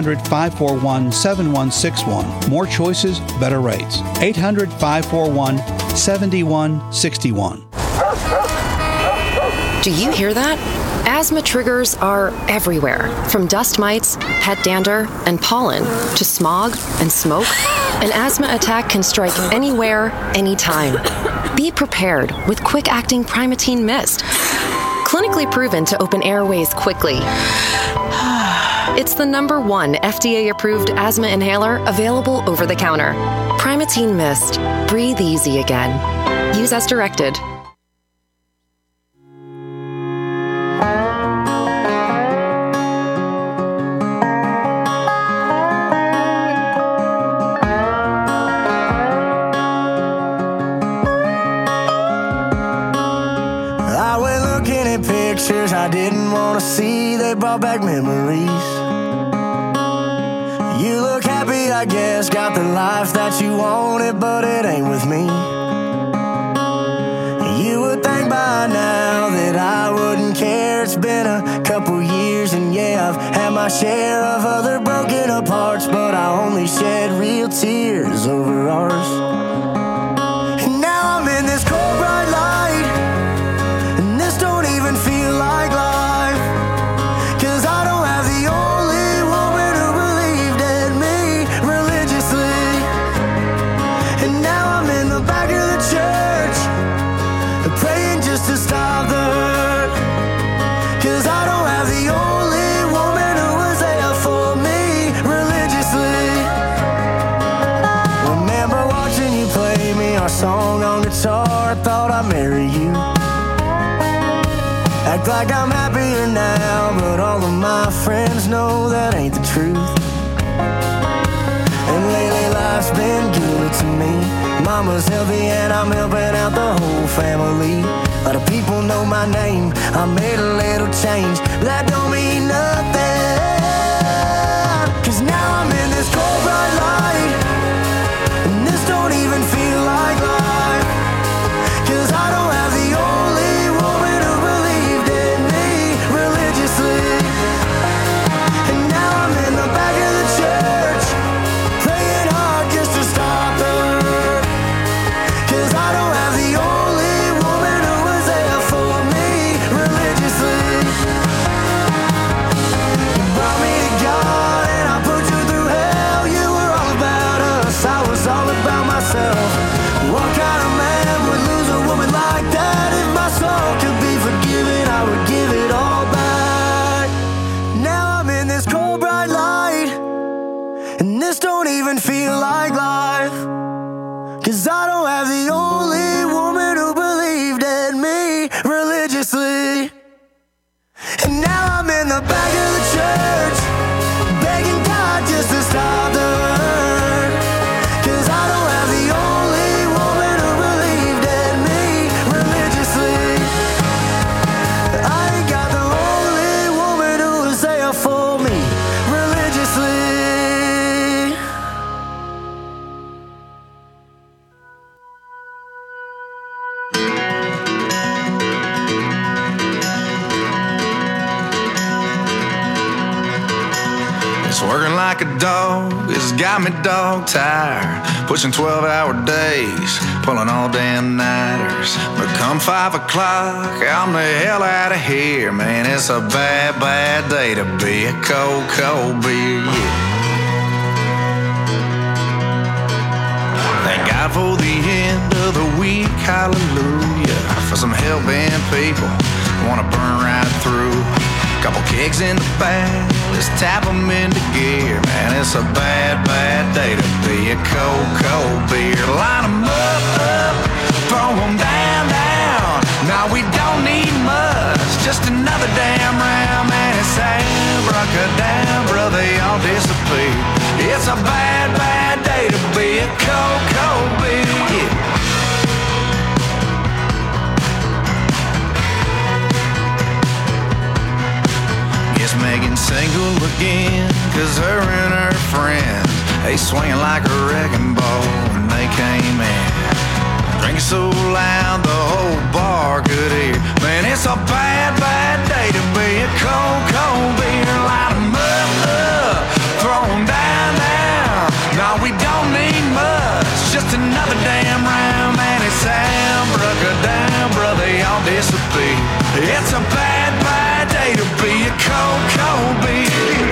Speaker 26: 800-541-7161. More choices, better rates. 800-541-7161.
Speaker 27: Do you hear that? Asthma triggers are everywhere, from dust mites, pet dander, and pollen, to smog and smoke. An asthma attack can strike anywhere, anytime. Be prepared with quick-acting Primatene Mist. Clinically proven to open airways quickly. It's the #1 FDA-approved asthma inhaler available over the counter. Primatene Mist. Breathe easy again. Use as directed.
Speaker 8: I went looking at pictures I didn't want to see. They brought back memories. You look happy, I guess, got the life that you wanted, but it ain't with me. You would think by now that I wouldn't care. It's been a couple years, and yeah, I've had my share of other broken apart, but I only shed real tears over ours. And now I'm in this cold bright light, and this don't even feel like life, 'cause I don't have the only woman who believed in me religiously. And now I'm in the back of the church, praying just to stop the hurt, 'cause I don't have the only woman who was there for me religiously. Remember watching you play me our song on guitar, I thought I'd marry you. Act like I'm happier now, but all of my friends know that ain't the truth. And lately life's been good to me. Mama's healthy and I'm helping out the whole family. A lot of people know my name, I made a little change, but that don't mean nothing. 'Cause now I'm in this cold bright light, and this don't even feel like life, 'cause I don't have the only woman who believed in me religiously. And now I'm in the back of the church, praying hard just to stop the hurt, 'cause I don't have the only woman life. 'Cause I don't have the only woman who believed in me religiously. And now I'm in the back of the church, begging God just to stop the hurt. 'Cause I don't have the only woman who believed in me religiously. I ain't got the only woman who was there for me religiously.
Speaker 2: It's working like a dog, it's got me dog tired. Pushing 12-hour days, pulling all damn nighters. But come 5 o'clock, I'm the hell out of here. Man, it's a bad, bad day to be a cold, cold beer, yeah. Thank God for the end of the week, hallelujah. For some hell-bent people who wanna burn right through. Couple kegs in the bag, let's tap them into gear. Man, it's a bad, bad day to be a cold, cold beer. Line them up, throw them down, down. Now we don't need much, just another damn round. Man, it's abracadabra, they all disappear. It's a bad, bad day to be a cold, cold beer, yeah. Megan's single again, 'cause her and her friends, they swinging like a wrecking ball when they came in. Drinking so loud the whole bar could hear. Man, it's a bad, bad day to be a cold, cold beer. Light 'em up, throw 'em down, down. No, we don't need much, just another damn round. Man, it's abracadabra, they all disappear. It's a bad, bad day to be a cold, cold beer.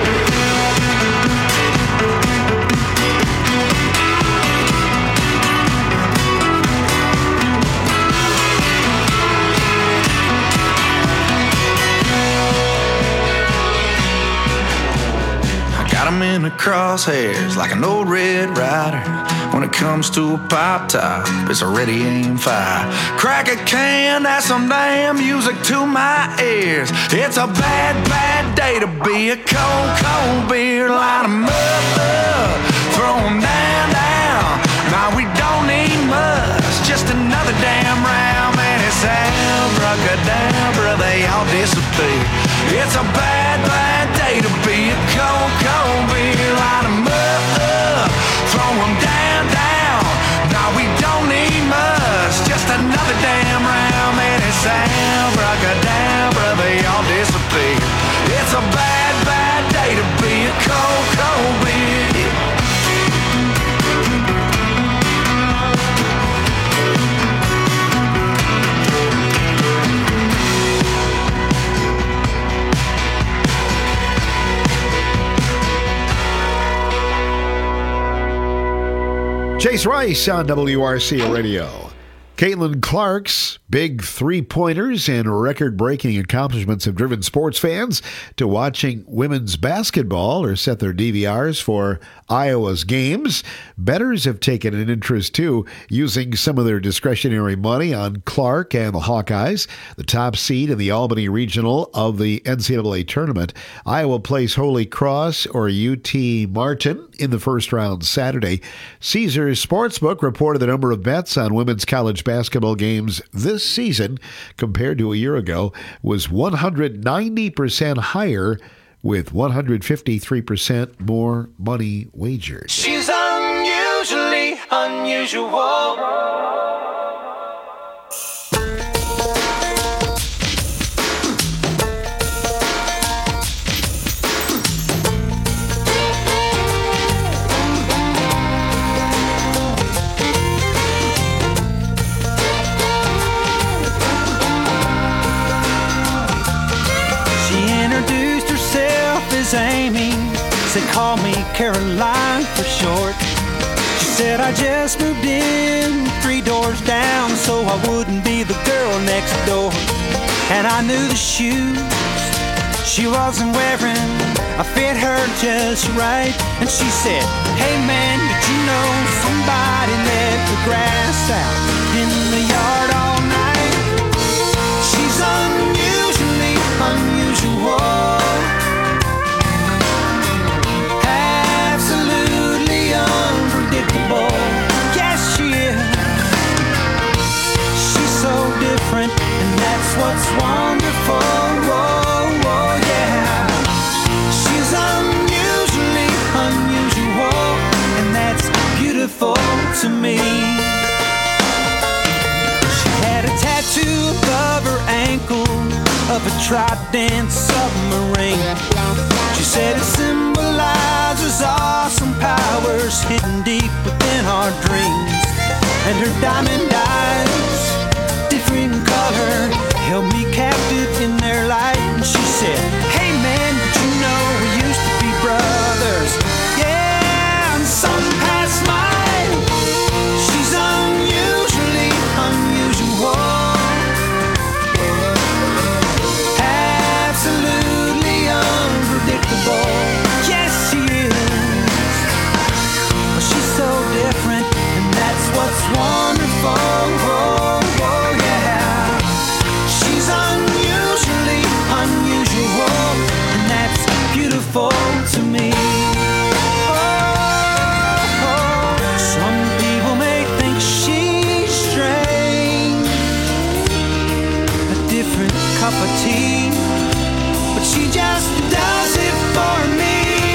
Speaker 2: Got him in the crosshairs like an old Red Rider. When it comes to a pop top, it's already aim fire. Crack a can, that's some damn music to my ears. It's a bad, bad day to be a cold, cold beer. Line 'em up, throw 'em down, down. Now we don't need much, just another damn round. Man, it's abracadabra, they all disappear. It's a bad, bad day to be a cold, cold beer. Line 'em up, throw 'em down, down. Now we don't need much, just another damn round. Man, it's abracadabra, they all disappear. It's a bad, bad day to be a cold, cold beer.
Speaker 7: Chase Rice on WRC Radio. Caitlin Clark's big three-pointers and record-breaking accomplishments have driven sports fans to watching women's basketball or set their DVRs for Iowa's games. Bettors have taken an interest, too, using some of their discretionary money on Clark and the Hawkeyes, the top seed in the Albany Regional of the NCAA tournament. Iowa plays Holy Cross or UT Martin in the first round Saturday. Caesars Sportsbook reported the number of bets on women's college basketball games this season compared to a year ago was 190% higher, with 153% more money wagered.
Speaker 8: She's unusually unusual. Amy said, call me Caroline for short. She said, I just moved in 3 doors down, so I wouldn't be the girl next door. And I knew the shoes she wasn't wearing, I fit her just right. And she said, hey man, did you know somebody us out in the yard all night. She's unusually unusual. Absolutely unpredictable. Yes, she is. She's so different, and that's what's wonderful. Whoa, whoa, yeah. She's unusually unusual, and that's beautiful to me. She had a tattoo above her ankle of a trident submarine. She said it symbolizes awesome powers hidden deep within our dreams. And her diamond eyes, different in color, held me captive in their light. And she said, hey man, did you know we used to be brothers? Yeah, and some past mine. She's unusually unusual. Absolutely unpredictable. Yes, she is. But she's so different, and that's what's wonderful. Oh, oh, yeah. She's unusually unusual, and that's beautiful to me. Oh, some people may think she's strange, a different cup of tea, but she just does it for me.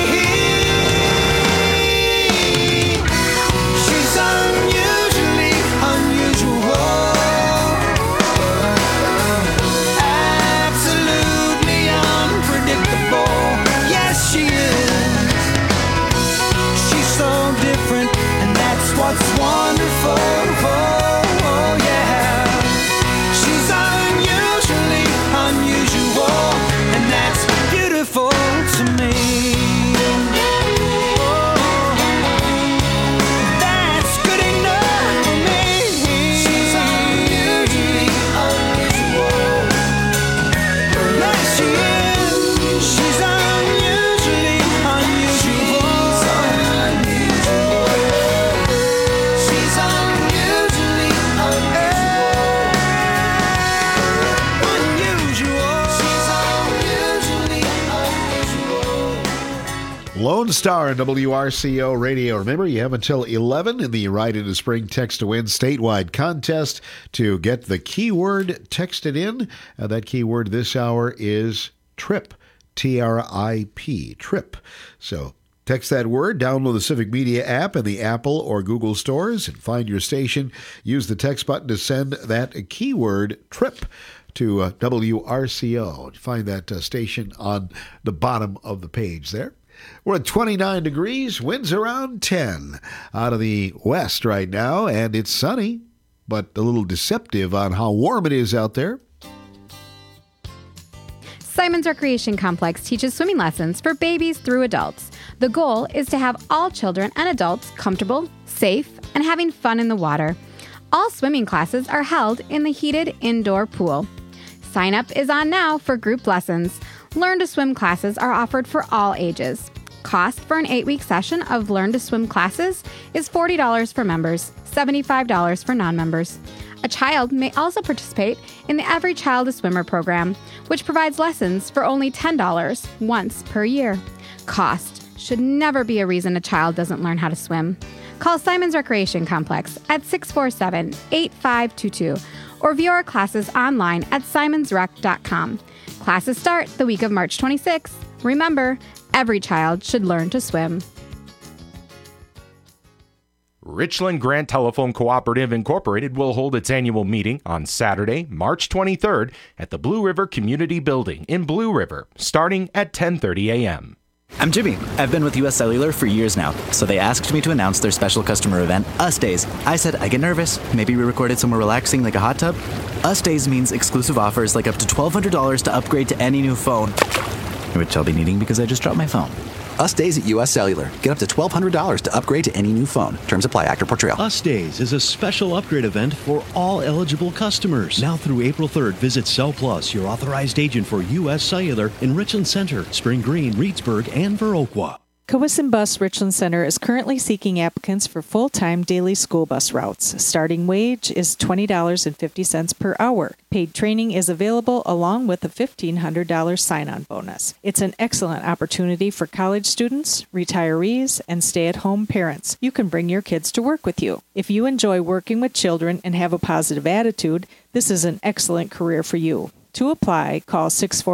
Speaker 8: She's unusually unusual. Absolutely unpredictable. Yes, she is. She's so different, and that's what's wonderful. Oh, oh, yeah. She's unusually unusual, and that's beautiful to me. That's good enough for me. She's unusually unusual. Yes, she is. She's unusually unusual. She's unusually unusual. She's unusually unusual.
Speaker 7: Lone Star on WRCO Radio. Remember, you have until 11 in the Ride into Spring Text to Win statewide contest to get the keyword texted in. That keyword this hour is TRIP. TRIP. TRIP. So text that word, download the Civic Media app in the Apple or Google stores, and find your station. Use the text button to send that keyword TRIP to WRCO. Find that station on the bottom of the page there. We're at 29 degrees, winds around 10 out of the west right now, and it's sunny, but a little deceptive on how warm it is out there.
Speaker 5: Simon's Recreation Complex teaches swimming lessons for babies through adults. The goal is to have all children and adults comfortable, safe, and having fun in the water. All swimming classes are held in the heated indoor pool. Sign up is on now for group lessons. Learn to Swim classes are offered for all ages. Cost for an 8-week session of Learn to Swim classes is $40 for members, $75 for non-members. A child may also participate in the Every Child a Swimmer program, which provides lessons for only $10 once per year. Cost should never be a reason a child doesn't learn how to swim. Call Simon's Recreation Complex at 647-8522 or view our classes online at simonsrec.com. Classes start the week of March 26th. Remember, every child should learn to swim.
Speaker 3: Richland Grant Telephone Cooperative Incorporated will hold its annual meeting on Saturday, March 23rd at the Blue River Community Building in Blue River, starting at 10:30 a.m.
Speaker 6: I'm Jimmy. I've been with U.S. Cellular for years now, so they asked me to announce their special customer event, US Days. I said, I get nervous. Maybe we recorded somewhere relaxing like a hot tub? US Days means exclusive offers like up to $1,200 to upgrade to any new phone, which I'll be needing because I just dropped my phone.
Speaker 9: US Days at U.S. Cellular. Get up to $1,200 to upgrade to any new phone. Terms apply. Actor Portrayal.
Speaker 10: US Days is a special upgrade event for all eligible customers. Now through April 3rd, visit Cell Plus, your authorized agent for U.S. Cellular in Richland Center, Spring Green, Reedsburg, and Viroqua.
Speaker 11: Cowisin Bus Richland Center is currently seeking applicants for full-time daily school bus routes. Starting wage is $20.50 per hour. Paid training is available along with a $1,500 sign-on bonus. It's an excellent opportunity for college students, retirees, and stay-at-home parents. You can bring your kids to work with you. If you enjoy working with children and have a positive attitude, this is an excellent career for you. To apply, call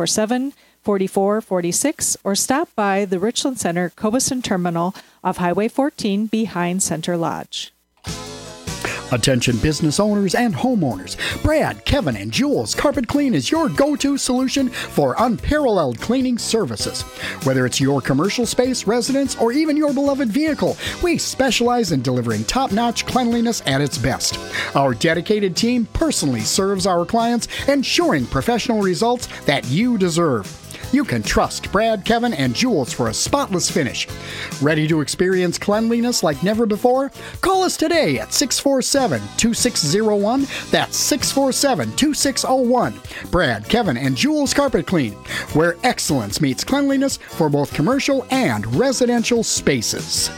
Speaker 11: 647-4446 or stop by the Richland Center Cowisin Terminal off Highway 14 behind Center Lodge.
Speaker 12: Attention business owners and homeowners. Brad, Kevin, and Jules Carpet Clean is your go-to solution for unparalleled cleaning services. Whether it's your commercial space, residence, or even your beloved vehicle, we specialize in delivering top-notch cleanliness at its best. Our dedicated team personally serves our clients, ensuring professional results that you deserve. You can trust Brad, Kevin, and Jules for a spotless finish. Ready to experience cleanliness like never before? Call us today at 647-2601. That's 647-2601. Brad, Kevin, and Jules Carpet Clean, where excellence meets cleanliness for both commercial and residential spaces.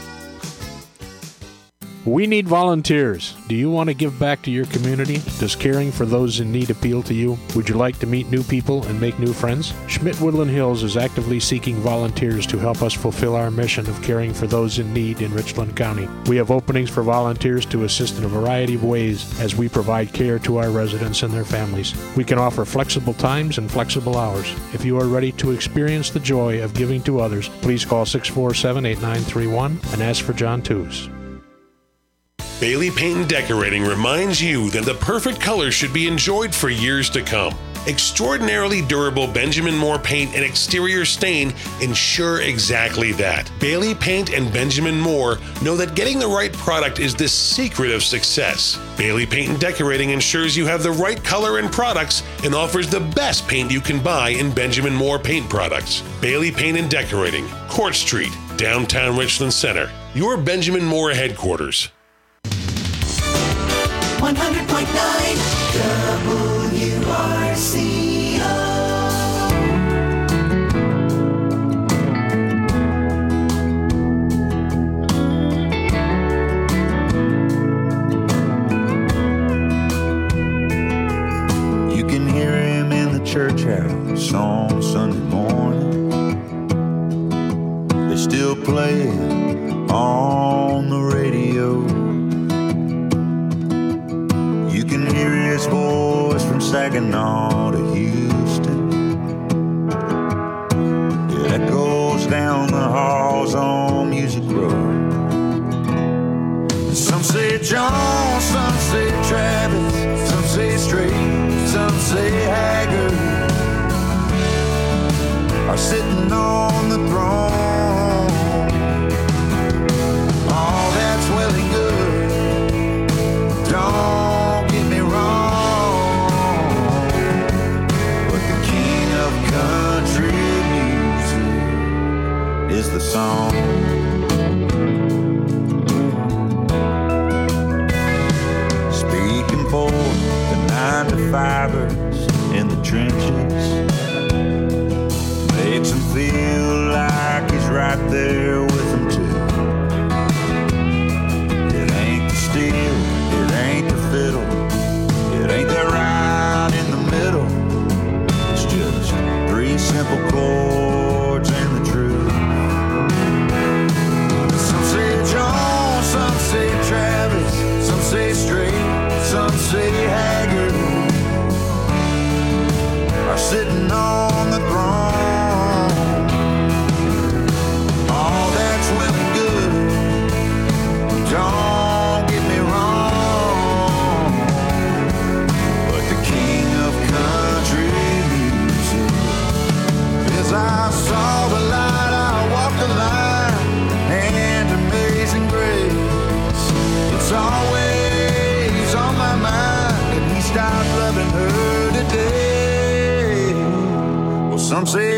Speaker 13: We need volunteers. Do you want to give back to your community? Does caring for those in need appeal to you? Would you like to meet new people and make new friends? Schmidt Woodland Hills is actively seeking volunteers to help us fulfill our mission of caring for those in need in Richland County. We have openings for volunteers to assist in a variety of ways as we provide care to our residents and their families. We can offer flexible times and flexible hours. If you are ready to experience the joy of giving to others, please call 647-8931 and ask for John Tews.
Speaker 14: Bailey Paint and Decorating reminds you that the perfect color should be enjoyed for years to come. Extraordinarily durable Benjamin Moore paint and exterior stain ensure exactly that. Bailey Paint and Benjamin Moore know that getting the right product is the secret of success. Bailey Paint and Decorating ensures you have the right color and products and offers the best paint you can buy in Benjamin Moore paint products. Bailey Paint and Decorating, Court Street, downtown Richland Center. Your Benjamin Moore headquarters.
Speaker 8: 100.9 WRCO.
Speaker 2: You can hear him in the church house on Sunday morning. They still play it on the radio. You can hear his voice from Saginaw to Houston. It echoes down the halls on Music Road. Some say John, some say Travis, some say Strait, some say Haggard are sitting on the throne. All that's well and good. Don't get me wrong, but the king of country music is the song. Speaking for the 9-to-5ers in the trenches, makes him feel like he's right there with them too. It ain't the steel, it ain't the fiddle, it ain't that right in the middle. It's just 3 simple chords and the truth. Some say John, some say Travis, some say Strait, some say Haggard are sitting on the throne. All that's well and good. Don't get me wrong, but the king of country music is I saw the light, I walked the line, and Amazing Grace, it's always on my mind, and he stopped loving her today. Well, some say